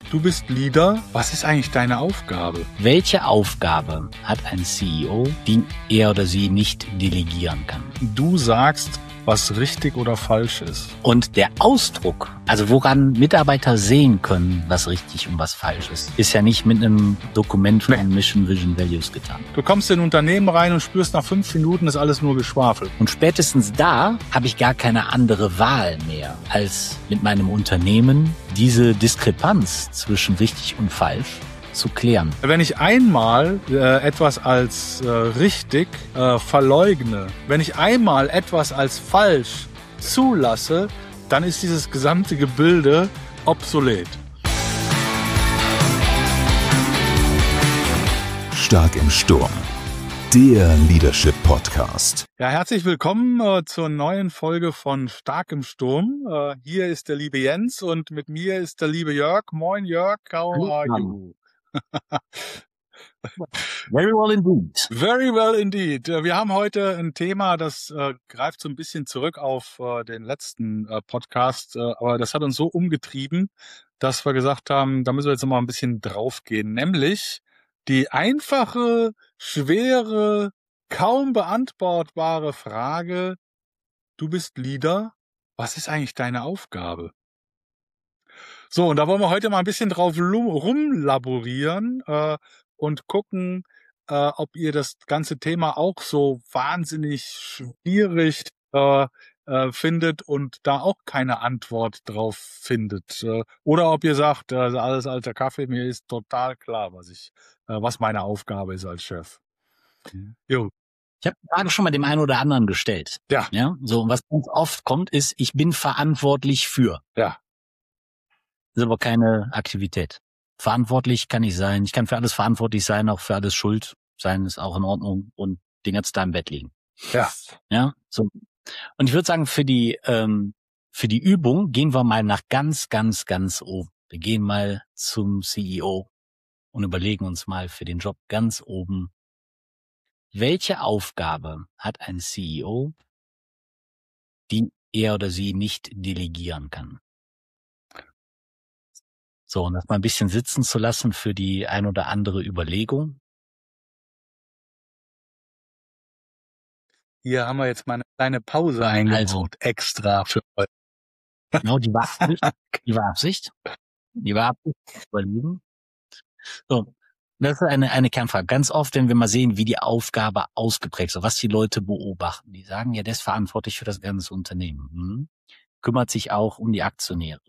Du bist Leader. Was ist eigentlich deine Aufgabe? Welche Aufgabe hat ein CEO, die er oder sie nicht delegieren kann? Du sagst, was richtig oder falsch ist. Und der Ausdruck, also woran Mitarbeiter sehen können, was richtig und was falsch ist ja nicht mit einem Dokument von Mission, Vision, Values getan. Du kommst in ein Unternehmen rein und spürst nach 5 Minuten, ist alles nur Geschwafel. Und spätestens da habe ich gar keine andere Wahl mehr, als mit meinem Unternehmen diese Diskrepanz zwischen richtig und falsch zu klären. Wenn ich einmal etwas als richtig verleugne, wenn ich einmal etwas als falsch zulasse, dann ist dieses gesamte Gebilde obsolet. Stark im Sturm, der Leadership Podcast. Ja, herzlich willkommen zur neuen Folge von Stark im Sturm. Hier ist der liebe Jens und mit mir ist der liebe Jörg. Moin Jörg, how are you? Very well indeed. Very well indeed. Wir haben heute ein Thema, das greift so ein bisschen zurück auf den letzten Podcast, aber das hat uns so umgetrieben, dass wir gesagt haben, da müssen wir jetzt noch mal ein bisschen draufgehen, nämlich die einfache, schwere, kaum beantwortbare Frage: Du bist Leader, was ist eigentlich deine Aufgabe? So, und da wollen wir heute mal ein bisschen drauf rumlaborieren und gucken, ob ihr das ganze Thema auch so wahnsinnig schwierig findet und da auch keine Antwort drauf findet. Oder ob ihr sagt, alles alter Kaffee, mir ist total klar, was meine Aufgabe ist als Chef. Jo. Ich habe gerade schon mal dem einen oder anderen gestellt. Ja. So, und was ganz oft kommt, ist, ich bin verantwortlich für. Ja. Das ist aber keine Aktivität. Verantwortlich kann ich sein. Ich kann für alles verantwortlich sein, auch für alles schuld sein, ist auch in Ordnung und den ganzen Tag im Bett liegen. Ja. Ja, so. Und ich würde sagen, für die Übung gehen wir mal nach ganz, ganz, ganz oben. Wir gehen mal zum CEO und überlegen uns mal für den Job ganz oben: Welche Aufgabe hat ein CEO, die er oder sie nicht delegieren kann? So, und das mal ein bisschen sitzen zu lassen für die ein oder andere Überlegung. Hier haben wir jetzt mal eine kleine Pause eingebaut, extra für euch. Genau, die war Absicht. Überlegen. So, das ist eine Kernfrage. Ganz oft, wenn wir mal sehen, wie die Aufgabe ausgeprägt ist, was die Leute beobachten, die sagen, ja, der ist verantwortlich für das ganze Unternehmen. Kümmert sich auch um die Aktionäre.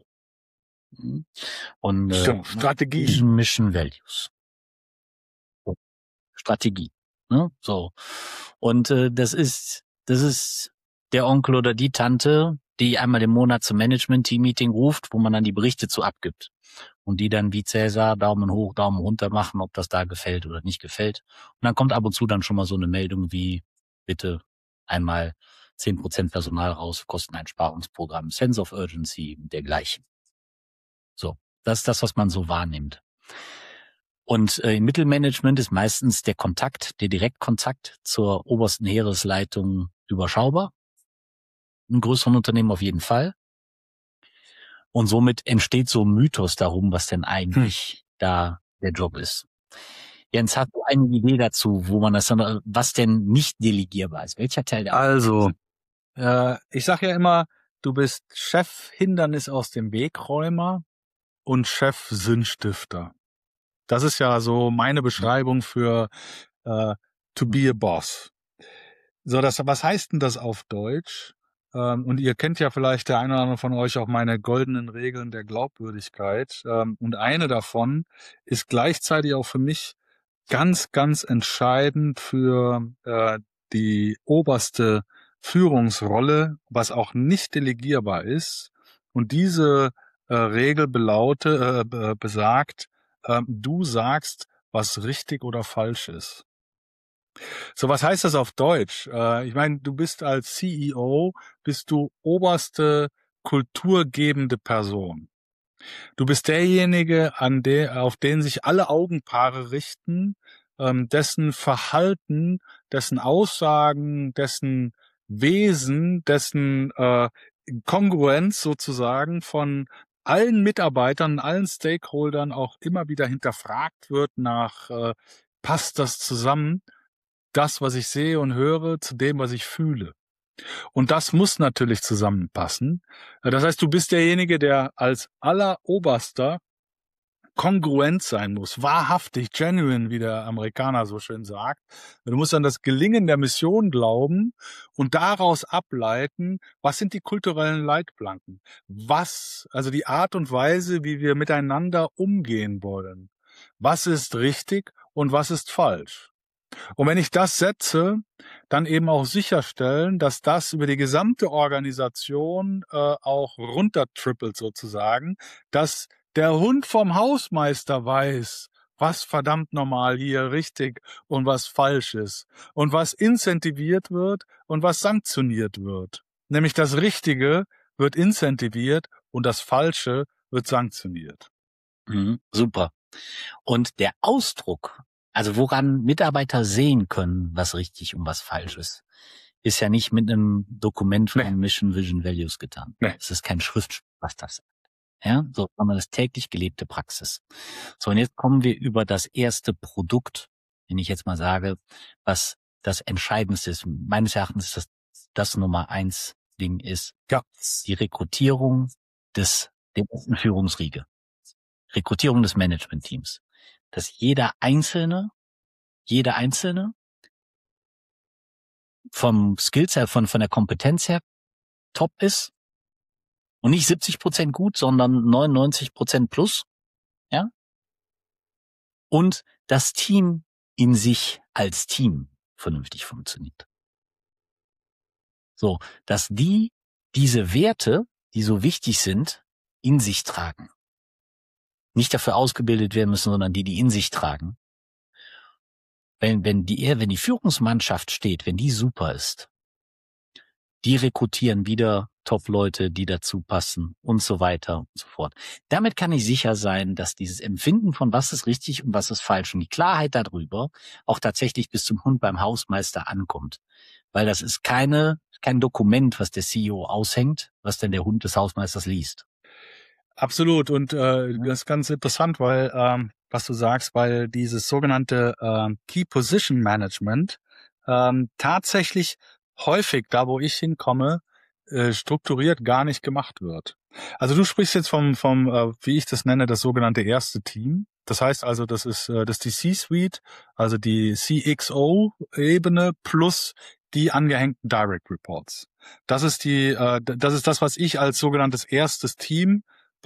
Und Strategie. Mission Values. So. Strategie. Ne? So. Und das ist der Onkel oder die Tante, die einmal im Monat zum Management-Team-Meeting ruft, wo man dann die Berichte zu abgibt. Und die dann wie Cäsar Daumen hoch, Daumen runter machen, ob das da gefällt oder nicht gefällt. Und dann kommt ab und zu dann schon mal so eine Meldung wie, bitte einmal 10% Personal raus, Kosteneinsparungsprogramm, Sense of Urgency, dergleichen. So, das ist das, was man so wahrnimmt. Und im Mittelmanagement ist meistens der Direktkontakt zur obersten Heeresleitung überschaubar. In größeren Unternehmen auf jeden Fall. Und somit entsteht so ein Mythos darum, was denn eigentlich da der Job ist. Jens, hast du eine Idee dazu, was denn nicht delegierbar ist? Welcher Teil der Also, ich sag ja immer, du bist Chef-Hindernis aus dem Wegräumer und Chef-Sinnstifter. Das ist ja so meine Beschreibung für to be a boss. So, was heißt denn das auf Deutsch? Und ihr kennt ja vielleicht der eine oder andere von euch auch meine goldenen Regeln der Glaubwürdigkeit. Und eine davon ist gleichzeitig auch für mich ganz, ganz entscheidend für die oberste Führungsrolle, was auch nicht delegierbar ist. Und diese Regel besagt, du sagst, was richtig oder falsch ist. So, was heißt das auf Deutsch? Ich meine, du bist als CEO, bist du oberste kulturgebende Person. Du bist derjenige, auf den sich alle Augenpaare richten, dessen Verhalten, dessen Aussagen, dessen Wesen, dessen Kongruenz sozusagen von allen Mitarbeitern, allen Stakeholdern auch immer wieder hinterfragt wird nach, passt das zusammen, das, was ich sehe und höre, zu dem, was ich fühle. Und das muss natürlich zusammenpassen. Das heißt, du bist derjenige, der als alleroberster kongruent sein muss, wahrhaftig, genuine, wie der Amerikaner so schön sagt. Du musst an das Gelingen der Mission glauben und daraus ableiten, was sind die kulturellen Leitplanken? Also die Art und Weise, wie wir miteinander umgehen wollen. Was ist richtig und was ist falsch? Und wenn ich das setze, dann eben auch sicherstellen, dass das über die gesamte Organisation auch runtertrippelt sozusagen, dass der Hund vom Hausmeister weiß, was verdammt normal hier richtig und was falsch ist und was incentiviert wird und was sanktioniert wird. Nämlich das Richtige wird incentiviert und das Falsche wird sanktioniert. Super. Und der Ausdruck, also woran Mitarbeiter sehen können, was richtig und was falsch ist ja nicht mit einem Dokument von Mission, Vision, Values getan. Es ist kein Schriftstück, was das sagt. Ja, so, sondern das täglich gelebte Praxis. So, und jetzt kommen wir über das erste Produkt, wenn ich jetzt mal sage, was das Entscheidendste ist. Meines Erachtens ist das Nummer 1 Ding ist die Rekrutierung der ersten Führungsriege. Rekrutierung des Management-Teams. Dass jeder Einzelne vom Skills her, von der Kompetenz her top ist. Und nicht 70% gut, sondern 99% plus. Ja? Und das Team in sich als Team vernünftig funktioniert. So, dass diese Werte, die so wichtig sind, in sich tragen. Nicht dafür ausgebildet werden müssen, sondern die in sich tragen. Wenn die Führungsmannschaft steht, wenn die super ist, die rekrutieren wieder Top-Leute, die dazu passen und so weiter und so fort. Damit kann ich sicher sein, dass dieses Empfinden von was ist richtig und was ist falsch und die Klarheit darüber auch tatsächlich bis zum Hund beim Hausmeister ankommt. Weil das ist kein Dokument, was der CEO aushängt, was denn der Hund des Hausmeisters liest. Absolut. Und das ist ganz interessant, weil was du sagst, weil dieses sogenannte Key Position Management tatsächlich häufig, da wo ich hinkomme, strukturiert gar nicht gemacht wird. Also du sprichst jetzt vom wie ich das nenne, das sogenannte erste Team. Das heißt also, das ist die C-Suite, also die CXO-Ebene plus die angehängten Direct Reports. Das ist das, was ich als sogenanntes erstes Team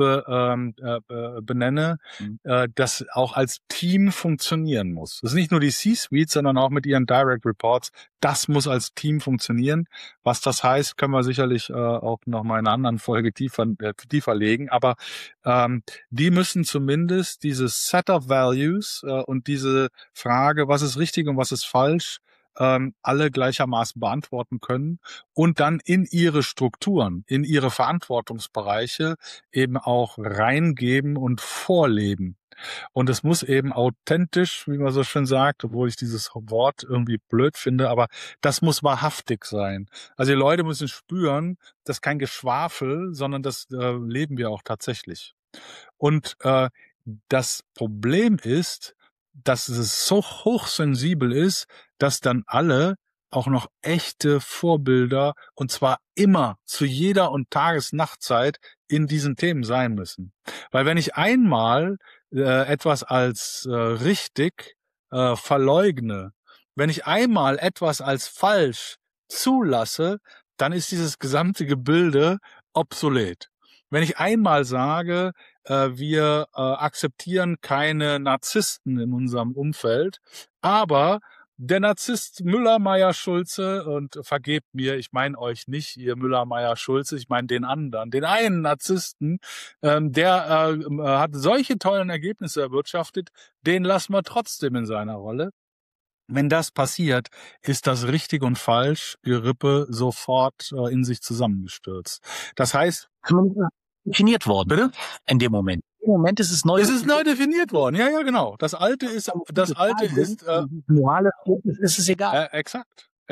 benenne, das auch als Team funktionieren muss. Das ist nicht nur die C-Suite, sondern auch mit ihren Direct Reports. Das muss als Team funktionieren. Was das heißt, können wir sicherlich auch noch mal in einer anderen Folge tiefer legen. Aber die müssen zumindest dieses Set of Values und diese Frage, was ist richtig und was ist falsch, alle gleichermaßen beantworten können und dann in ihre Strukturen, in ihre Verantwortungsbereiche eben auch reingeben und vorleben. Und es muss eben authentisch, wie man so schön sagt, obwohl ich dieses Wort irgendwie blöd finde, aber das muss wahrhaftig sein. Also die Leute müssen spüren, das ist kein Geschwafel, sondern das leben wir auch tatsächlich. Und das Problem ist, dass es so hochsensibel ist, dass dann alle auch noch echte Vorbilder und zwar immer zu jeder und Tages-Nachtzeit in diesen Themen sein müssen. Weil wenn ich einmal etwas als richtig verleugne, wenn ich einmal etwas als falsch zulasse, dann ist dieses gesamte Gebilde obsolet. Wenn ich einmal sage, wir akzeptieren keine Narzissten in unserem Umfeld, aber der Narzisst Müller, Meyer, Schulze, und vergebt mir, ich meine euch nicht, ihr Müller, Meyer, Schulze, ich meine den anderen, den einen Narzissten, der hat solche tollen Ergebnisse erwirtschaftet, den lassen wir trotzdem in seiner Rolle. Wenn das passiert, ist das richtig und falsch, Gerippe sofort in sich zusammengestürzt. Das heißt, definiert worden. Bitte? In dem Moment. Im Moment ist es neu. Es ist neu definiert worden. Ja, genau. Das Alte ist, Morale ist es egal. Exakt.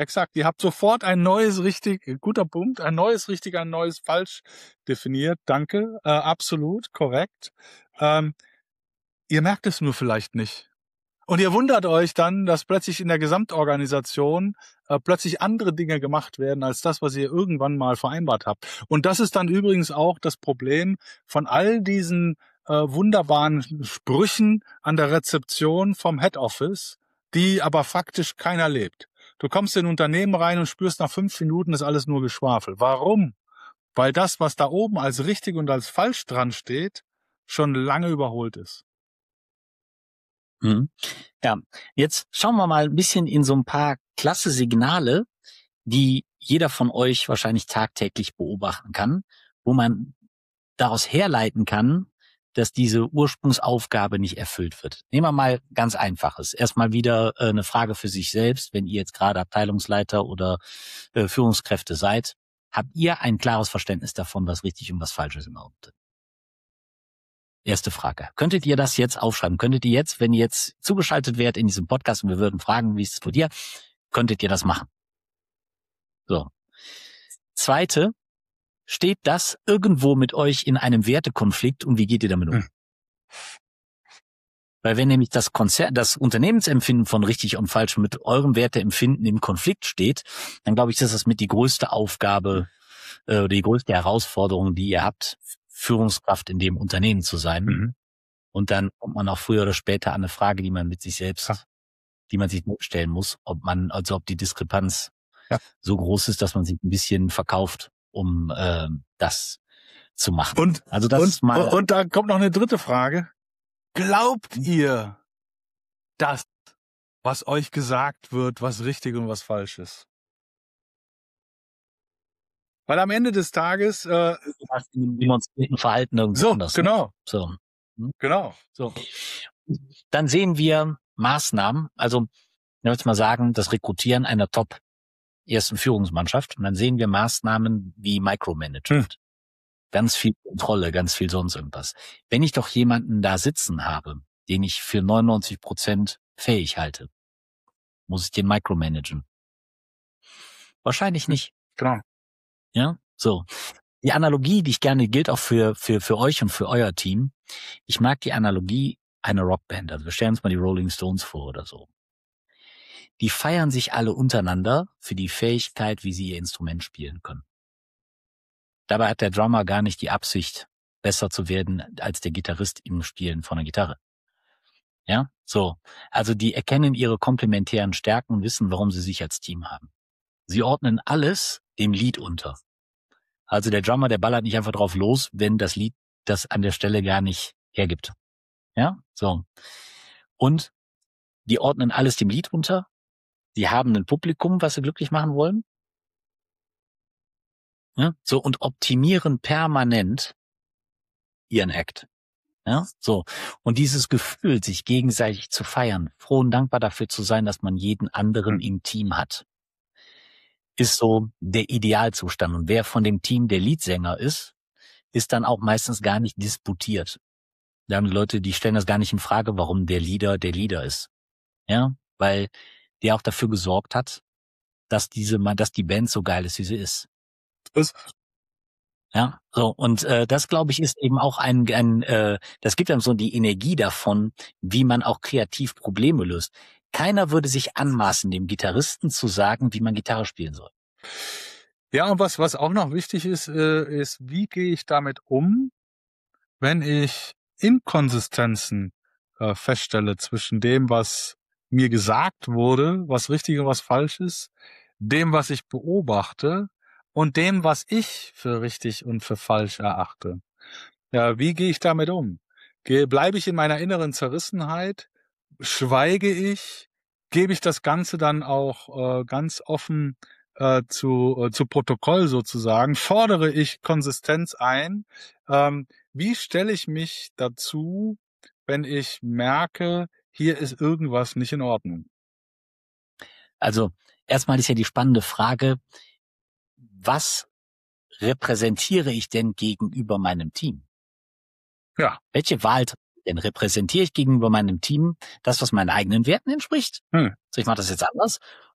Exakt. Ihr habt sofort ein neues richtig, guter Punkt, ein neues richtig, ein neues falsch definiert. Danke. Absolut korrekt. Ihr merkt es nur vielleicht nicht. Und ihr wundert euch dann, dass plötzlich in der Gesamtorganisation plötzlich andere Dinge gemacht werden als das, was ihr irgendwann mal vereinbart habt. Und das ist dann übrigens auch das Problem von all diesen wunderbaren Sprüchen an der Rezeption vom Head Office, die aber faktisch keiner lebt. Du kommst in ein Unternehmen rein und spürst nach 5 Minuten, ist alles nur Geschwafel. Warum? Weil das, was da oben als richtig und als falsch dran steht, schon lange überholt ist. Ja, jetzt schauen wir mal ein bisschen in so ein paar klasse Signale, die jeder von euch wahrscheinlich tagtäglich beobachten kann, wo man daraus herleiten kann, dass diese Ursprungsaufgabe nicht erfüllt wird. Nehmen wir mal ganz Einfaches. Erstmal wieder eine Frage für sich selbst, wenn ihr jetzt gerade Abteilungsleiter oder Führungskräfte seid. Habt ihr ein klares Verständnis davon, was richtig und was falsch ist im Unternehmen? Erste Frage. Könntet ihr das jetzt aufschreiben? Könntet ihr jetzt, wenn ihr jetzt zugeschaltet wärt in diesem Podcast und wir würden fragen, wie ist es bei dir, könntet ihr das machen? So. Zweite, steht das irgendwo mit euch in einem Wertekonflikt und wie geht ihr damit um? Weil wenn nämlich das Unternehmensempfinden von richtig und falsch mit eurem Werteempfinden im Konflikt steht, dann glaube ich, das ist mit die größte Aufgabe oder die größte Herausforderung, die ihr habt, Führungskraft in dem Unternehmen zu sein. Mhm. Und dann kommt man auch früher oder später an eine Frage, die man mit sich selbst, die man sich stellen muss, ob die Diskrepanz so groß ist, dass man sich ein bisschen verkauft, um das zu machen. Und da kommt noch eine dritte Frage. Glaubt ihr, dass was euch gesagt wird, was richtig und was falsch ist? Weil am Ende des Tages demonstrierten Verhalten irgendwo anders. Genau. So. Genau. So. Dann sehen wir Maßnahmen, also ich würde mal sagen, das Rekrutieren einer ersten Führungsmannschaft. Und dann sehen wir Maßnahmen wie Micromanagement. Ganz viel Kontrolle, ganz viel sonst irgendwas. Wenn ich doch jemanden da sitzen habe, den ich für 99% fähig halte, muss ich den micromanagen? Wahrscheinlich nicht. Genau. Ja, so. Die Analogie, die ich gerne gilt auch für euch und für euer Team. Ich mag die Analogie einer Rockband. Also wir stellen uns mal die Rolling Stones vor oder so. Die feiern sich alle untereinander für die Fähigkeit, wie sie ihr Instrument spielen können. Dabei hat der Drummer gar nicht die Absicht, besser zu werden als der Gitarrist im Spielen von der Gitarre. Ja, so. Also die erkennen ihre komplementären Stärken und wissen, warum sie sich als Team haben. Sie ordnen alles dem Lied unter. Also der Drummer, der ballert nicht einfach drauf los, wenn das Lied das an der Stelle gar nicht hergibt. Ja, so. Und die ordnen alles dem Lied unter. Die haben ein Publikum, was sie glücklich machen wollen. Ja, so, und optimieren permanent ihren Act. Ja, so. Und dieses Gefühl, sich gegenseitig zu feiern, froh und dankbar dafür zu sein, dass man jeden anderen im Team hat, ist so der Idealzustand. Und wer von dem Team der Leadsänger ist dann auch meistens gar nicht disputiert. Da haben die Leute, die stellen das gar nicht in Frage, warum der Leader ist. Ja, weil der auch dafür gesorgt hat, dass die Band so geil ist, wie sie ist. Ja, so, und das, glaube ich, ist eben auch das gibt einem so die Energie davon, wie man auch kreativ Probleme löst. Keiner würde sich anmaßen, dem Gitarristen zu sagen, wie man Gitarre spielen soll. Ja, und was auch noch wichtig ist, wie gehe ich damit um, wenn ich Inkonsistenzen feststelle zwischen dem, was mir gesagt wurde, was richtig und was falsch ist, dem, was ich beobachte und dem, was ich für richtig und für falsch erachte. Ja, wie gehe ich damit um? Bleibe ich in meiner inneren Zerrissenheit? Schweige ich? Gebe ich das Ganze dann auch ganz offen zu Protokoll sozusagen? Fordere ich Konsistenz ein? Wie stelle ich mich dazu, wenn ich merke, hier ist irgendwas nicht in Ordnung? Also erstmal ist ja die spannende Frage, was repräsentiere ich denn gegenüber meinem Team? Ja. Welche Wahl denn repräsentiere ich gegenüber meinem Team? Das, was meinen eigenen Werten entspricht? So, ich mache das jetzt anders.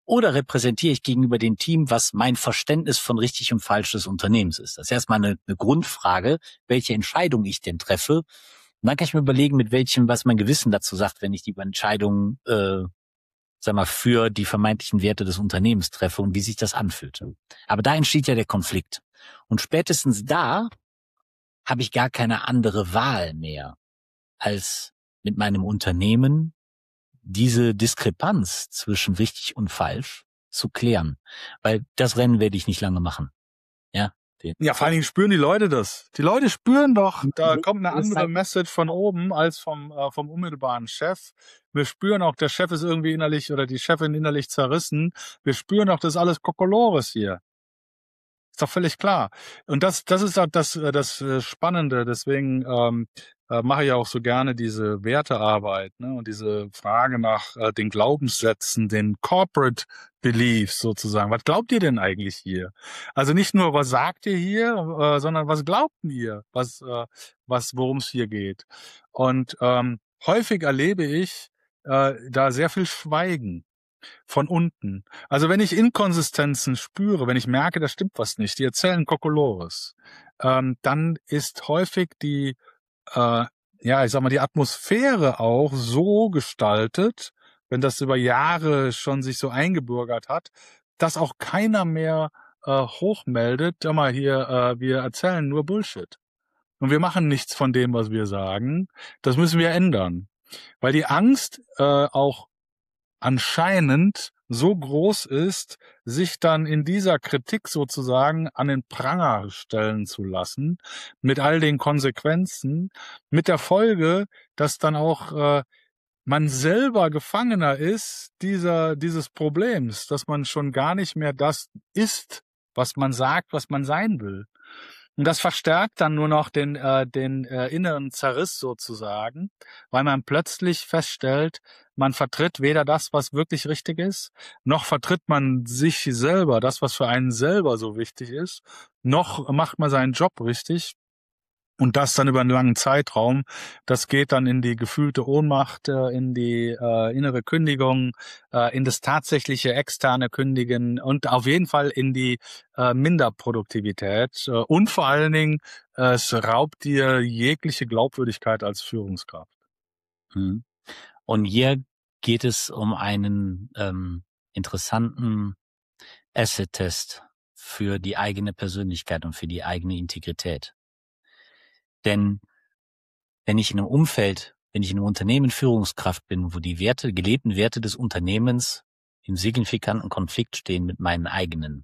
Oder repräsentiere ich gegenüber dem Team, was mein Verständnis von richtig und falsch des Unternehmens ist? Das ist erstmal eine Grundfrage, welche Entscheidung ich denn treffe. Und dann kann ich mir überlegen, was mein Gewissen dazu sagt, wenn ich die Entscheidung, für die vermeintlichen Werte des Unternehmens treffe und wie sich das anfühlt. Aber da entsteht ja der Konflikt. Und spätestens da habe ich gar keine andere Wahl mehr, als mit meinem Unternehmen diese Diskrepanz zwischen richtig und falsch zu klären. Weil das Rennen werde ich nicht lange machen. Ja. Ja, vor allen Dingen spüren die Leute das. Die Leute spüren doch, da kommt eine andere Message von oben als vom unmittelbaren Chef. Wir spüren auch, der Chef ist irgendwie innerlich oder die Chefin innerlich zerrissen. Wir spüren auch, das ist alles Kokolores hier. Ist doch völlig klar. Und das ist auch das Spannende. Deswegen mache ich auch so gerne diese Wertearbeit, ne? Und diese Frage nach den Glaubenssätzen, den Corporate Beliefs sozusagen. Was glaubt ihr denn eigentlich hier? Also nicht nur, was sagt ihr hier, sondern was glaubt ihr, worum es hier geht. Und häufig erlebe ich da sehr viel Schweigen von unten. Also wenn ich Inkonsistenzen spüre, wenn ich merke, da stimmt was nicht, die erzählen Kokolores, dann ist häufig die Atmosphäre auch so gestaltet, wenn das über Jahre schon sich so eingebürgert hat, dass auch keiner mehr hochmeldet, wir erzählen nur Bullshit. Und wir machen nichts von dem, was wir sagen. Das müssen wir ändern. Weil die Angst auch anscheinend so groß ist, sich dann in dieser Kritik sozusagen an den Pranger stellen zu lassen, mit all den Konsequenzen, mit der Folge, dass dann auch man selber Gefangener ist dieses Problems, dass man schon gar nicht mehr das ist, was man sagt, was man sein will. Und das verstärkt dann nur noch den inneren Zerriss sozusagen, weil man plötzlich feststellt, man vertritt weder das, was wirklich richtig ist, noch vertritt man sich selber, das, was für einen selber so wichtig ist, noch macht man seinen Job richtig. Und das dann über einen langen Zeitraum, das geht dann in die gefühlte Ohnmacht, in die innere Kündigung, in das tatsächliche externe Kündigen und auf jeden Fall in die Minderproduktivität. Und vor allen Dingen, es raubt dir jegliche Glaubwürdigkeit als Führungskraft. Und hier geht es um einen interessanten Asset-Test für die eigene Persönlichkeit und für die eigene Integrität. Denn wenn ich in einem Unternehmen Führungskraft bin, wo die gelebten Werte des Unternehmens im signifikanten Konflikt stehen mit meinen eigenen,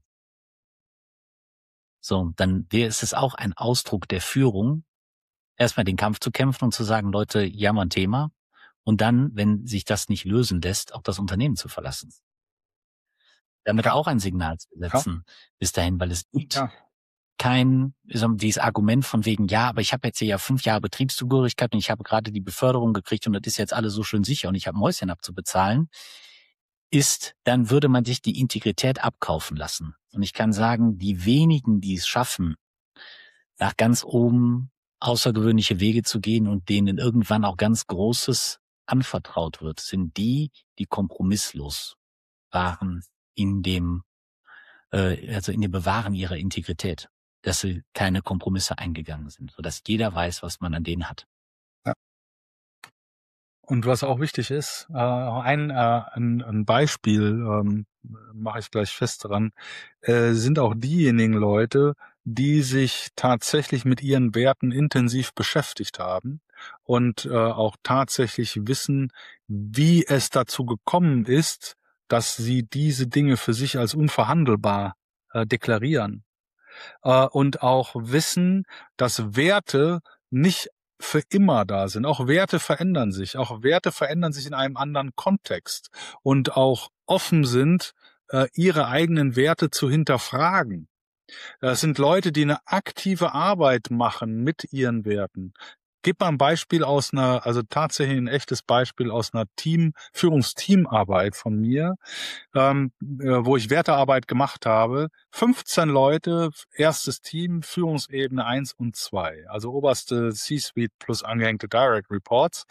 dann ist es auch ein Ausdruck der Führung, erstmal den Kampf zu kämpfen und zu sagen, Leute, hier haben wir ein Thema, und dann, wenn sich das nicht lösen lässt, auch das Unternehmen zu verlassen. Damit auch ein Signal zu setzen bis dahin, weil es gibt dieses Argument von wegen, ja, aber ich habe jetzt hier 5 Jahre Betriebszugehörigkeit und ich habe gerade die Beförderung gekriegt und das ist jetzt alles so schön sicher und ich habe ein Mäuschen abzubezahlen, dann würde man sich die Integrität abkaufen lassen. Und ich kann sagen, die wenigen, die es schaffen, nach ganz oben außergewöhnliche Wege zu gehen und denen irgendwann auch ganz Großes anvertraut wird, sind die kompromisslos waren in dem Bewahren ihrer Integrität, dass sie keine Kompromisse eingegangen sind, sodass jeder weiß, was man an denen hat. Ja. Und was auch wichtig ist, ein Beispiel mache ich gleich fest daran, sind auch diejenigen Leute, die sich tatsächlich mit ihren Werten intensiv beschäftigt haben und auch tatsächlich wissen, wie es dazu gekommen ist, dass sie diese Dinge für sich als unverhandelbar deklarieren. Und auch wissen, dass Werte nicht für immer da sind. Auch Werte verändern sich. Auch Werte verändern sich in einem anderen Kontext und auch offen sind, ihre eigenen Werte zu hinterfragen. Das sind Leute, die eine aktive Arbeit machen mit ihren Werten. Gib mal ein Beispiel tatsächlich ein echtes Beispiel aus einer Führungsteamarbeit von mir, wo ich Wertearbeit gemacht habe. 15 Leute, erstes Team, Führungsebene 1 und 2, also oberste C-Suite plus angehängte Direct Reports.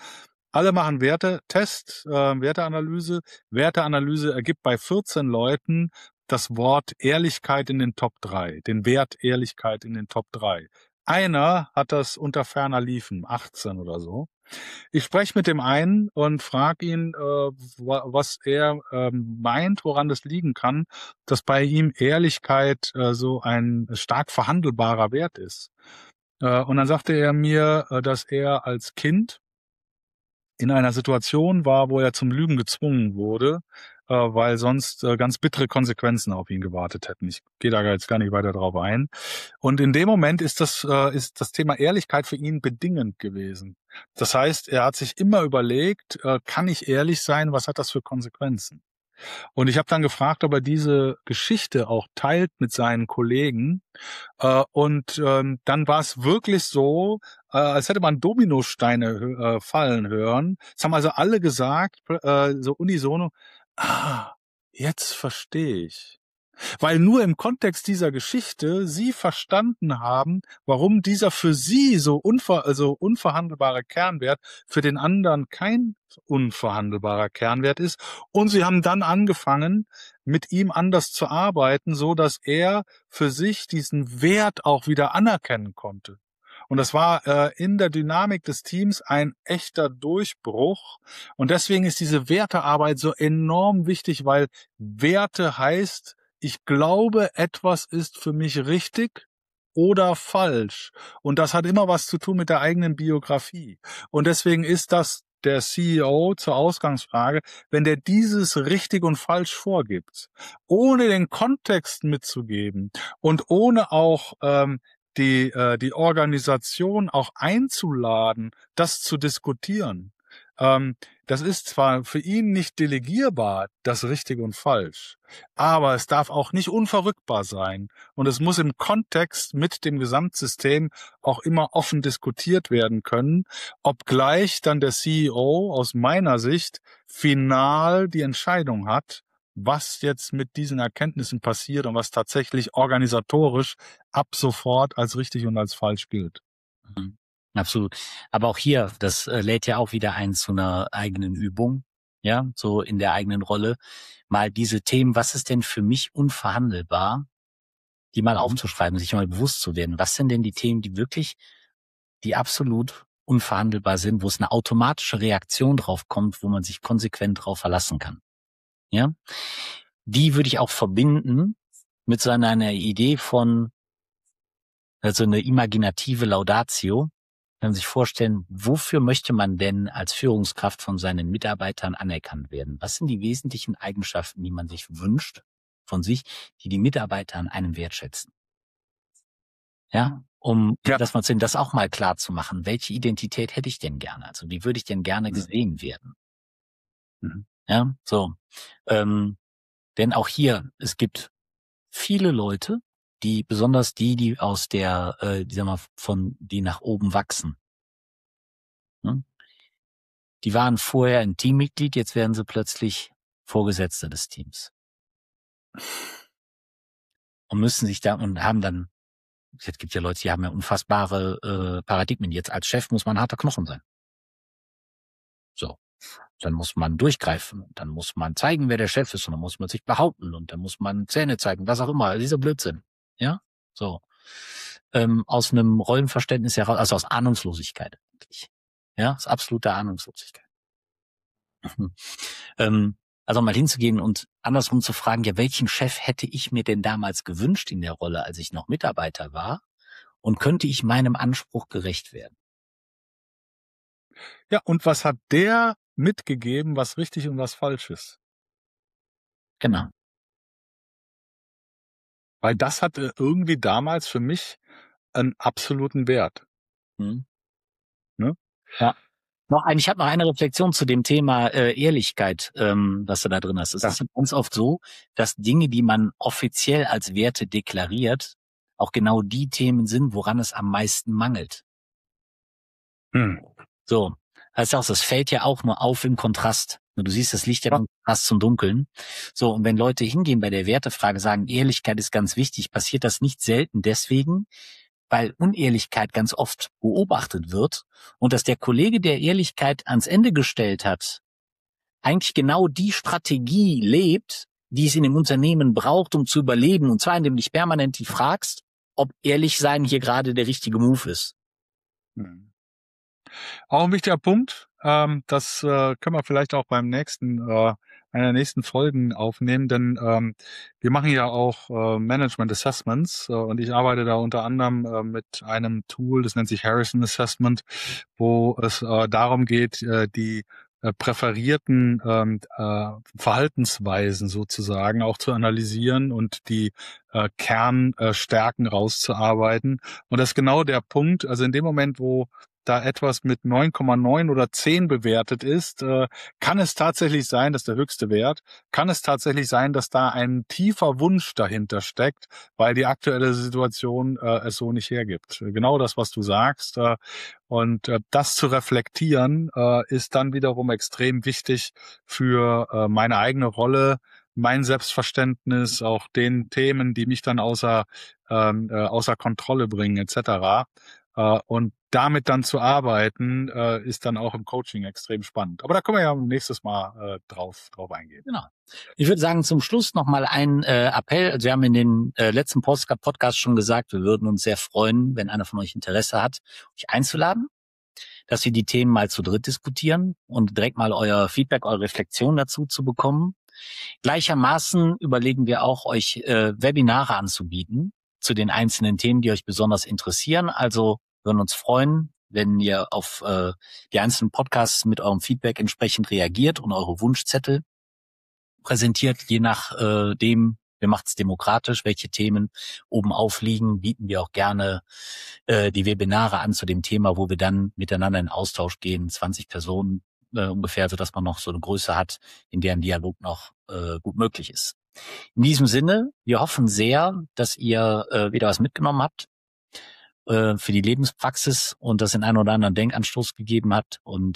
Alle machen Wertetest, Werteanalyse. Werteanalyse ergibt bei 14 Leuten das Wort Ehrlichkeit in den Top 3, den Wert Ehrlichkeit in den Top 3. Einer hat das unter ferner Liefen, 18 oder so. Ich spreche mit dem einen und frage ihn, was er meint, woran das liegen kann, dass bei ihm Ehrlichkeit so ein stark verhandelbarer Wert ist. Und dann sagte er mir, dass er als Kind in einer Situation war, wo er zum Lügen gezwungen wurde, weil sonst ganz bittere Konsequenzen auf ihn gewartet hätten. Ich gehe da jetzt gar nicht weiter drauf ein. Und in dem Moment ist das Thema Ehrlichkeit für ihn bedingend gewesen. Das heißt, er hat sich immer überlegt, kann ich ehrlich sein, was hat das für Konsequenzen? Und ich habe dann gefragt, ob er diese Geschichte auch teilt mit seinen Kollegen. Und dann war es wirklich so, als hätte man Dominosteine fallen hören. Es haben also alle gesagt, so unisono, jetzt verstehe ich. Weil nur im Kontext dieser Geschichte sie verstanden haben, warum dieser für sie so unverhandelbare Kernwert für den anderen kein unverhandelbarer Kernwert ist. Und sie haben dann angefangen, mit ihm anders zu arbeiten, so dass er für sich diesen Wert auch wieder anerkennen konnte. Und das war in der Dynamik des Teams ein echter Durchbruch. Und deswegen ist diese Wertearbeit so enorm wichtig, weil Werte heißt, ich glaube, etwas ist für mich richtig oder falsch. Und das hat immer was zu tun mit der eigenen Biografie. Und deswegen ist das der CEO zur Ausgangsfrage, wenn der dieses richtig und falsch vorgibt, ohne den Kontext mitzugeben und ohne auch die Organisation auch einzuladen, das zu diskutieren. Das ist zwar für ihn nicht delegierbar, das richtig und falsch, aber es darf auch nicht unverrückbar sein. Und es muss im Kontext mit dem Gesamtsystem auch immer offen diskutiert werden können, obgleich dann der CEO aus meiner Sicht final die Entscheidung hat, was jetzt mit diesen Erkenntnissen passiert und was tatsächlich organisatorisch ab sofort als richtig und als falsch gilt. Mhm. Absolut. Aber auch hier, das lädt ja auch wieder ein zu einer eigenen Übung, ja, so in der eigenen Rolle. Mal diese Themen, was ist denn für mich unverhandelbar, die mal aufzuschreiben, sich mal bewusst zu werden. Was sind denn die Themen, die absolut unverhandelbar sind, wo es eine automatische Reaktion drauf kommt, wo man sich konsequent drauf verlassen kann? Ja, die würde ich auch verbinden mit so einer Idee von, also eine imaginative Laudatio. Kann man sich vorstellen, wofür möchte man denn als Führungskraft von seinen Mitarbeitern anerkannt werden? Was sind die wesentlichen Eigenschaften, die man sich wünscht von sich, die die Mitarbeiter an einem wertschätzen? Ja, um das mal das auch mal klar zu machen. Welche Identität hätte ich denn gerne? Also wie würde ich denn gerne gesehen werden? Mhm. Ja, so. Denn auch hier, es gibt viele Leute, die besonders die aus der, die nach oben wachsen. Hm? Die waren vorher ein Teammitglied, jetzt werden sie plötzlich Vorgesetzte des Teams. Und müssen sich da und haben dann, es gibt ja Leute, die haben ja unfassbare Paradigmen. Jetzt als Chef muss man harter Knochen sein. So. Dann muss man durchgreifen, dann muss man zeigen, wer der Chef ist, und dann muss man sich behaupten und dann muss man Zähne zeigen, was auch immer, dieser Blödsinn. Ja, so. Aus einem Rollenverständnis heraus, also aus Ahnungslosigkeit eigentlich. Ja, aus absoluter Ahnungslosigkeit. Also mal hinzugehen und andersrum zu fragen, ja, welchen Chef hätte ich mir denn damals gewünscht in der Rolle, als ich noch Mitarbeiter war, und könnte ich meinem Anspruch gerecht werden? Ja, und was hat der mitgegeben, was richtig und was falsch ist? Genau. Weil das hatte irgendwie damals für mich einen absoluten Wert. Hm. Ne? Ja. Ich habe noch eine Reflexion zu dem Thema Ehrlichkeit, was du da drin hast. Es ist ganz oft so, dass Dinge, die man offiziell als Werte deklariert, auch genau die Themen sind, woran es am meisten mangelt. So, heißt auch, das fällt ja auch nur auf im Kontrast. Du siehst das Licht ja im Kontrast zum Dunkeln. So, und wenn Leute hingehen bei der Wertefrage, sagen, Ehrlichkeit ist ganz wichtig, passiert das nicht selten deswegen, weil Unehrlichkeit ganz oft beobachtet wird und dass der Kollege, der Ehrlichkeit ans Ende gestellt hat, eigentlich genau die Strategie lebt, die es in dem Unternehmen braucht, um zu überleben. Und zwar, indem du dich permanent die fragst, ob ehrlich sein hier gerade der richtige Move ist. Auch ein wichtiger Punkt. Das können wir vielleicht auch beim einer der nächsten Folgen aufnehmen, denn wir machen ja auch Management Assessments und ich arbeite da unter anderem mit einem Tool, das nennt sich Harrison Assessment, wo es darum geht, die präferierten Verhaltensweisen sozusagen auch zu analysieren und die Kernstärken rauszuarbeiten. Und das ist genau der Punkt. Also in dem Moment, wo da etwas mit 9,9 oder 10 bewertet ist, kann es tatsächlich sein, das ist der höchste Wert, kann es tatsächlich sein, dass da ein tiefer Wunsch dahinter steckt, weil die aktuelle Situation es so nicht hergibt. Genau das, was du sagst. Und das zu reflektieren, ist dann wiederum extrem wichtig für meine eigene Rolle, mein Selbstverständnis, auch den Themen, die mich dann außer Kontrolle bringen, etc. Und damit dann zu arbeiten, ist dann auch im Coaching extrem spannend. Aber da können wir ja nächstes Mal drauf eingehen. Genau. Ich würde sagen, zum Schluss nochmal ein Appell. Also wir haben in den letzten Podcast schon gesagt, wir würden uns sehr freuen, wenn einer von euch Interesse hat, euch einzuladen, dass wir die Themen mal zu dritt diskutieren und direkt mal euer Feedback, eure Reflexion dazu zu bekommen. Gleichermaßen überlegen wir auch, euch Webinare anzubieten zu den einzelnen Themen, die euch besonders interessieren. Also würden uns freuen, wenn ihr auf die einzelnen Podcasts mit eurem Feedback entsprechend reagiert und eure Wunschzettel präsentiert. Je nach dem, wir machen es demokratisch, welche Themen oben aufliegen, bieten wir auch gerne die Webinare an zu dem Thema, wo wir dann miteinander in Austausch gehen, 20 Personen ungefähr, sodass man noch so eine Größe hat, in der ein Dialog noch gut möglich ist. In diesem Sinne, wir hoffen sehr, dass ihr wieder was mitgenommen habt für die Lebenspraxis und das den einen oder anderen Denkanstoß gegeben hat und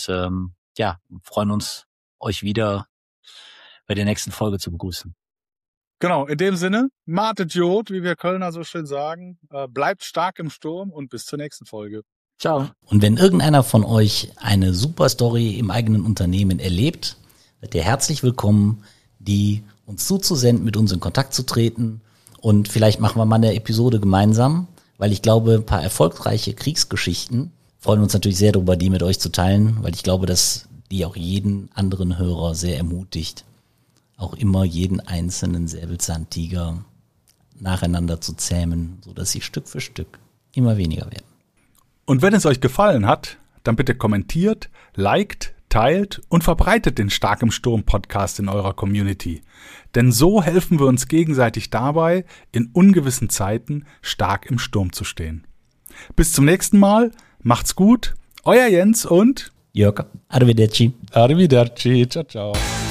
freuen uns, euch wieder bei der nächsten Folge zu begrüßen. Genau, in dem Sinne, Mate Jod, wie wir Kölner so schön sagen, bleibt stark im Sturm und bis zur nächsten Folge. Ciao. Und wenn irgendeiner von euch eine super Story im eigenen Unternehmen erlebt, seid ihr herzlich willkommen, die uns zuzusenden, mit uns in Kontakt zu treten und vielleicht machen wir mal eine Episode gemeinsam, weil ich glaube, ein paar erfolgreiche Kriegsgeschichten freuen uns natürlich sehr darüber, die mit euch zu teilen, weil ich glaube, dass die auch jeden anderen Hörer sehr ermutigt, auch immer jeden einzelnen Säbelzahntiger nacheinander zu zähmen, sodass sie Stück für Stück immer weniger werden. Und wenn es euch gefallen hat, dann bitte kommentiert, liked, teilt und verbreitet den Stark im Sturm Podcast in eurer Community. Denn so helfen wir uns gegenseitig dabei, in ungewissen Zeiten stark im Sturm zu stehen. Bis zum nächsten Mal, macht's gut, euer Jens und Jörg, arrivederci. Arrivederci, ciao, ciao.